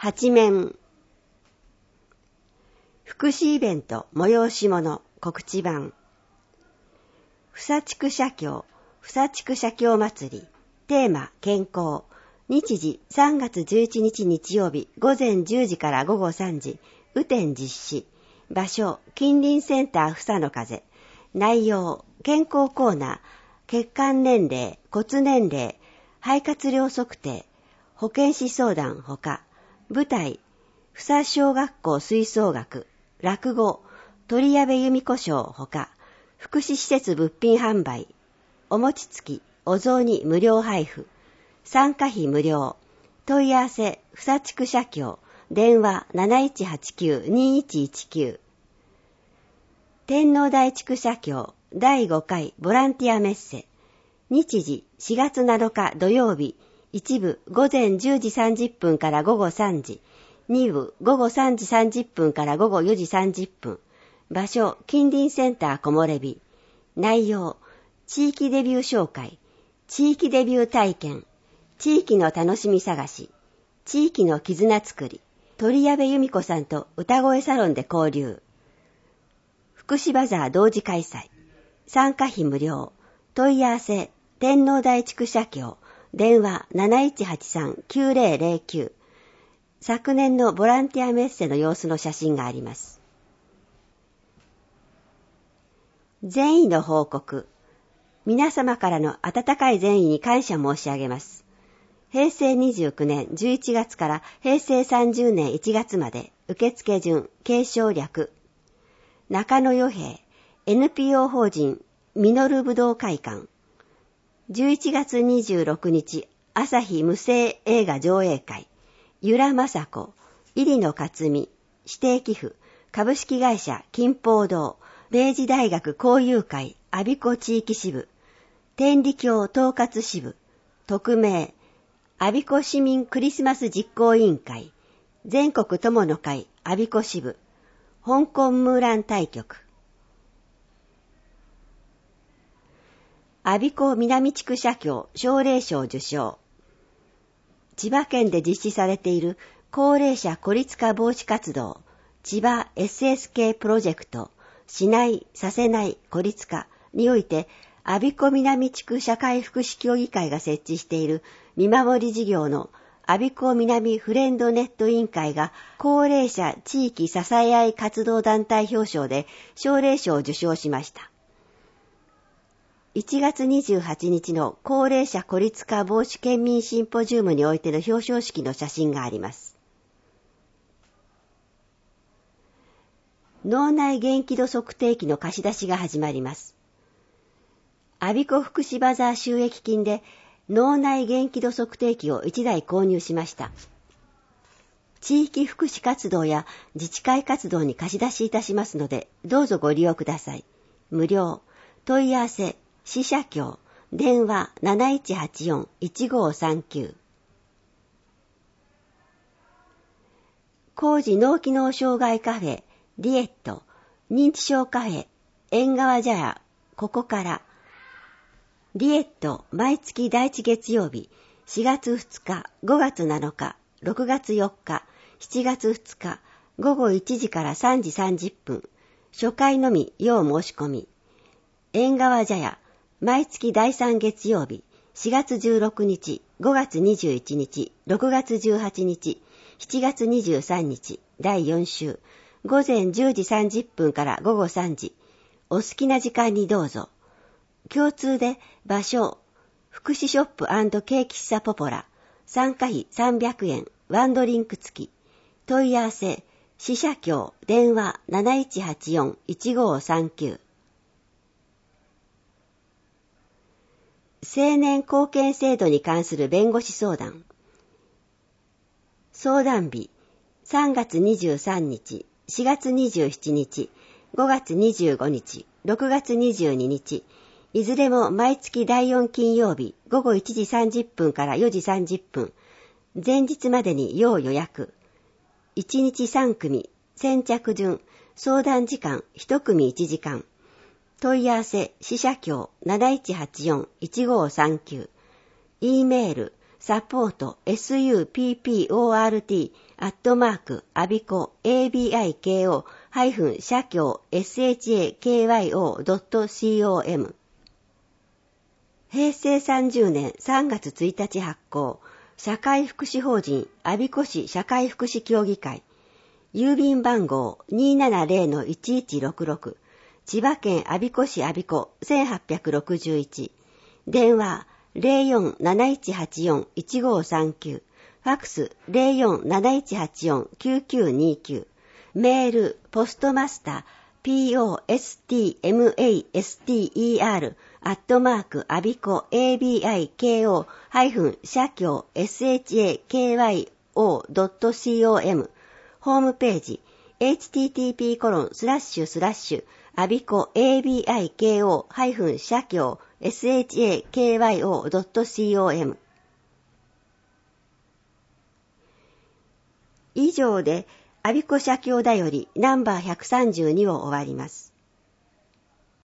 八面。福祉イベント催し物告知版。房地区社協祭り。テーマ健康。日時3月11日日曜日午前10時から午後3時。雨天実施。場所近隣センター房の風。内容健康コーナー、血管年齢、骨年齢、肺活量測定、保健師相談ほか、舞台、房小学校吹奏楽、落語、鳥矢部由美子賞ほか、福祉施設物品販売、お餅つき、お雑煮無料配布、参加費無料、問い合わせ、房地区社協、電話 7189-2119。天王台地区社協第5回ボランティアメッセ。日時4月7日土曜日、一部午前10時30分から午後3時、二部午後3時30分から午後4時30分。場所近隣センター木漏れ日。内容地域デビュー紹介、地域デビュー体験、地域の楽しみ探し、地域の絆作り、鳥矢部由美子さんと歌声サロンで交流。福祉バザー同時開催。参加費無料。問い合わせ、天王台地区社協、電話 7183-9009。昨年のボランティアメッセの様子の写真があります。善意の報告。皆様からの温かい善意に感謝申し上げます。平成29年11月から平成30年1月まで受付順、継承略。中野与平 NPO 法人ミノル武道会館。11月26日朝日無声映画上映会。由良雅子、入野克美、指定寄付、株式会社金宝堂、明治大学交友会我孫子地域支部、天理教統括支部、特命、我孫子市民クリスマス実行委員会、全国友の会我孫子支部、香港ムーラン大局。我孫子南地区社協奨励賞受賞。千葉県で実施されている高齢者孤立化防止活動、千葉 SSK プロジェクト、しないさせない孤立化において、我孫子南地区社会福祉協議会が設置している見守り事業の我孫子南フレンドネット委員会が高齢者地域支え合い活動団体表彰で奨励賞を受賞しました。1月28日の高齢者孤立化防止県民シンポジウムにおいての表彰式の写真があります。脳内元気度測定器の貸し出しが始まります。我孫子福祉バザー収益金で脳内元気度測定器を1台購入しました。地域福祉活動や自治会活動に貸し出しいたしますので、どうぞご利用ください。無料。問い合わせ、市社協、電話 7184-1539。高知脳機能障害カフェ、リエット、認知症カフェ、縁側茶屋、ここから。リエット、毎月第1月曜日、4月2日、5月7日、6月4日、7月2日、午後1時から3時30分、初回のみ要申し込み。縁側茶屋、毎月第3月曜日、4月16日、5月21日、6月18日、7月23日、第4週、午前10時30分から午後3時、お好きな時間にどうぞ。共通で場所、福祉ショップ&ケーキ喫茶ポポラ、参加費300円、ワンドリンク付き。問い合わせ、市社協、電話 7184-1539。青年後見制度に関する弁護士相談。相談日、3月23日、4月27日、5月25日、6月22日、いずれも毎月第4金曜日午後1時30分から4時30分、前日までに要予約。1日3組、先着順、相談時間1組1時間。問い合わせ、市社協 7184-1539。E メール、 support, support, abiko-shakyo-shakyo.com。平成30年3月1日発行、社会福祉法人我孫子市社会福祉協議会、郵便番号 270-1166、千葉県我孫子市我孫子1861、電話 04-7184-1539、ファックス 04-7184-9929、メールポストマスター postmaster.abiko-shakyo.com ホームページ http://abiko-shakyo.com 以上で我孫子社協だよりナンバー132を終わります。